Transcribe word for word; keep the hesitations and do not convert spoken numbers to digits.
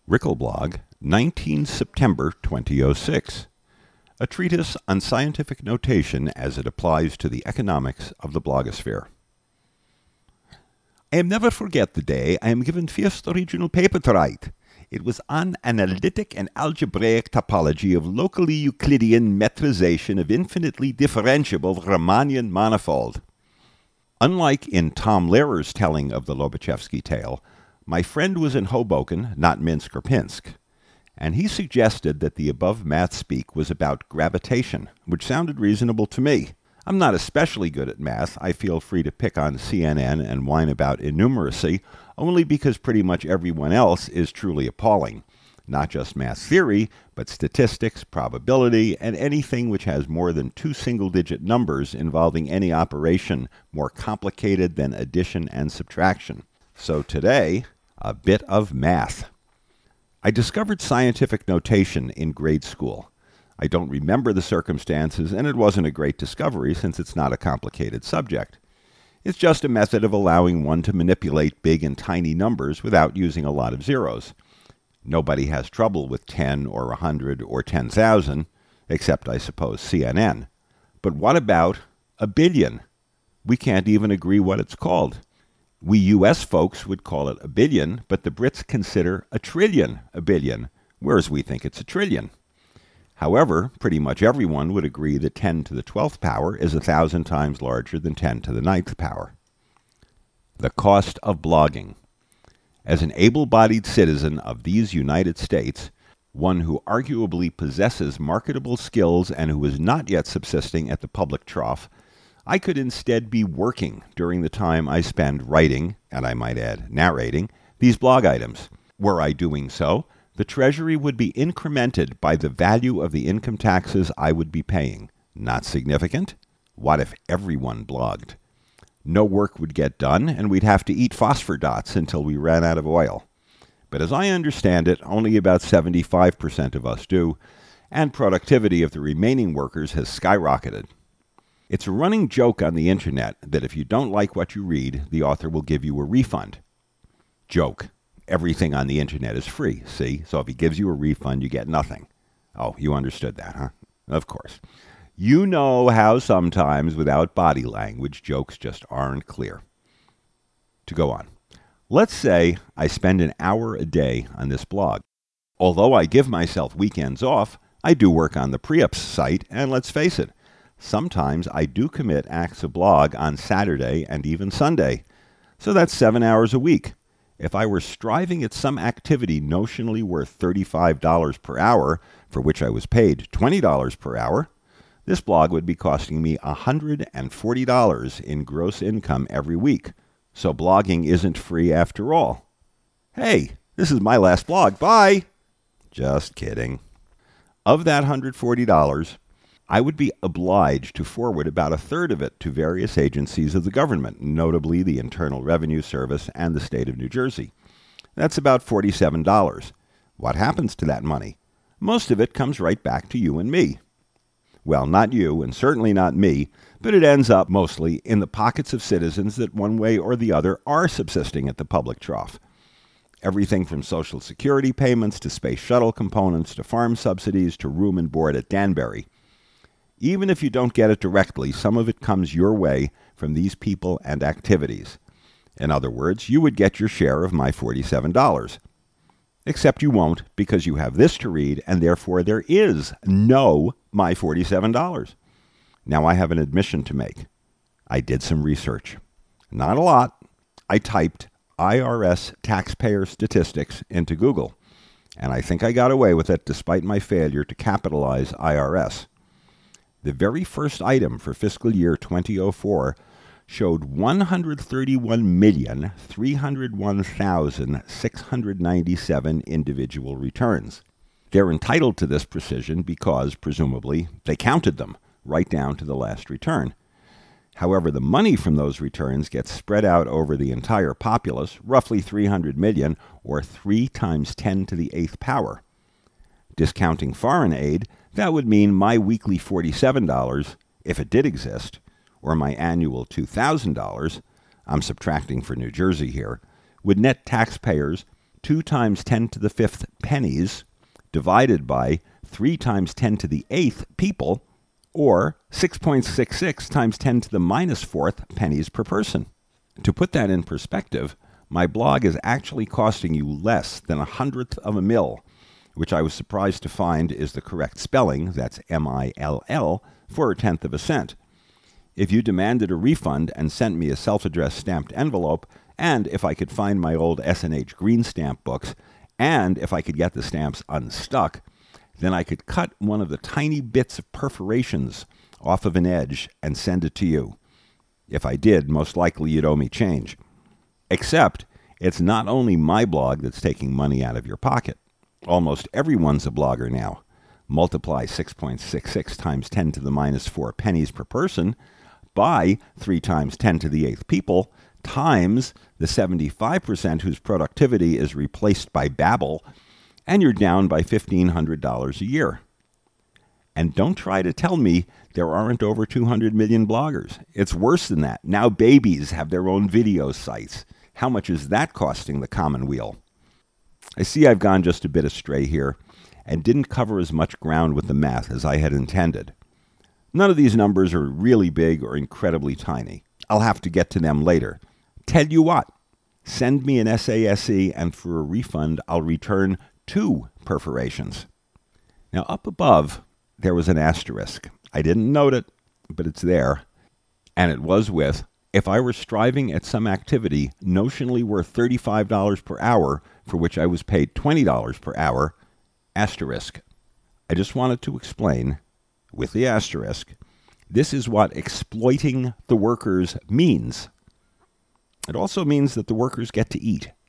Rickelblog, nineteenth September twenty oh six. A treatise on scientific notation as it applies to the economics of the blogosphere. I am never forget the day I am given first original paper to write. It was on analytic and algebraic topology of locally Euclidean metrization of infinitely differentiable Riemannian manifold. Unlike in Tom Lehrer's telling of the Lobachevsky tale, my friend was in Hoboken, not Minsk or Pinsk, and he suggested that the above math speak was about gravitation, which sounded reasonable to me. I'm not especially good at math. I feel free to pick on C N N and whine about innumeracy, only because pretty much everyone else is truly appalling. Not just math theory, but statistics, probability, and anything which has more than two single-digit numbers involving any operation more complicated than addition and subtraction. So today, a bit of math. I discovered scientific notation in grade school. I don't remember the circumstances, and it wasn't a great discovery since it's not a complicated subject. It's just a method of allowing one to manipulate big and tiny numbers without using a lot of zeros. Nobody has trouble with ten or a hundred or ten thousand, except, I suppose, C N N. But what about a billion? We can't even agree what it's called. We U S folks would call it a billion, but the Brits consider a trillion a billion, whereas we think it's a trillion. However, pretty much everyone would agree that ten to the twelfth power is a thousand times larger than ten to the ninth power. The cost of blogging. As an able-bodied citizen of these United States, one who arguably possesses marketable skills and who is not yet subsisting at the public trough, I could instead be working during the time I spend writing, and I might add narrating, these blog items. Were I doing so, the Treasury would be incremented by the value of the income taxes I would be paying. Not significant? What if everyone blogged? No work would get done, and we'd have to eat phosphor dots until we ran out of oil. But as I understand it, only about seventy-five percent of us do, and productivity of the remaining workers has skyrocketed. It's a running joke on the internet that if you don't like what you read, the author will give you a refund. Joke. Everything on the internet is free, see? So if he gives you a refund, you get nothing. Oh, you understood that, huh? Of course. You know how sometimes, without body language, jokes just aren't clear. To go on. Let's say I spend an hour a day on this blog. Although I give myself weekends off, I do work on the Preops site, and let's face it, sometimes I do commit acts of blog on Saturday and even Sunday. So that's seven hours a week. If I were striving at some activity notionally worth thirty-five dollars per hour, for which I was paid twenty dollars per hour, this blog would be costing me one hundred forty dollars in gross income every week. So blogging isn't free after all. Hey, this is my last blog. Bye! Just kidding. Of that one hundred forty dollars, I would be obliged to forward about a third of it to various agencies of the government, notably the Internal Revenue Service and the state of New Jersey. That's about forty-seven dollars. What happens to that money? Most of it comes right back to you and me. Well, not you, and certainly not me, but it ends up mostly in the pockets of citizens that one way or the other are subsisting at the public trough. Everything from Social Security payments to space shuttle components to farm subsidies to room and board at Danbury. Even if you don't get it directly, some of it comes your way from these people and activities. In other words, you would get your share of my forty-seven dollars. Except you won't, because you have this to read, and therefore there is no my forty-seven dollars. Now I have an admission to make. I did some research. Not a lot. I typed I R S taxpayer statistics into Google, and I think I got away with it despite my failure to capitalize I R S. The very first item for fiscal year twenty oh four showed one hundred thirty-one million, three hundred one thousand, six hundred ninety-seven individual returns. They're entitled to this precision because, presumably, they counted them right down to the last return. However, the money from those returns gets spread out over the entire populace, roughly three hundred million, or three times ten to the eighth power. Discounting foreign aid, that would mean my weekly forty-seven dollars, if it did exist, or my annual two thousand dollars, I'm subtracting for New Jersey here, would net taxpayers two times ten to the fifth pennies divided by three times ten to the eighth people, or six point six six times ten to the minus fourth pennies per person. To put that in perspective, my blog is actually costing you less than a hundredth of a mil, which I was surprised to find is the correct spelling, that's M I L L, for a tenth of a cent. If you demanded a refund and sent me a self-addressed stamped envelope, and if I could find my old S and H green stamp books, and if I could get the stamps unstuck, then I could cut one of the tiny bits of perforations off of an edge and send it to you. If I did, most likely you'd owe me change. Except, it's not only my blog that's taking money out of your pocket. Almost everyone's a blogger now. Multiply six point six six times ten to the minus four pennies per person by three times ten to the eighth people times the seventy-five percent whose productivity is replaced by Babbel, and you're down by fifteen hundred dollars a year. And don't try to tell me there aren't over two hundred million bloggers. It's worse than that. Now babies have their own video sites. How much is that costing the Commonweal? I see I've gone just a bit astray here and didn't cover as much ground with the math as I had intended. None of these numbers are really big or incredibly tiny. I'll have to get to them later. Tell you what, send me an S A S E, and for a refund, I'll return two perforations. Now, up above, there was an asterisk. I didn't note it, but it's there. And it was with, if I were striving at some activity notionally worth thirty-five dollars per hour, for which I was paid twenty dollars per hour, asterisk. I just wanted to explain, with the asterisk, this is what exploiting the workers means. It also means that the workers get to eat.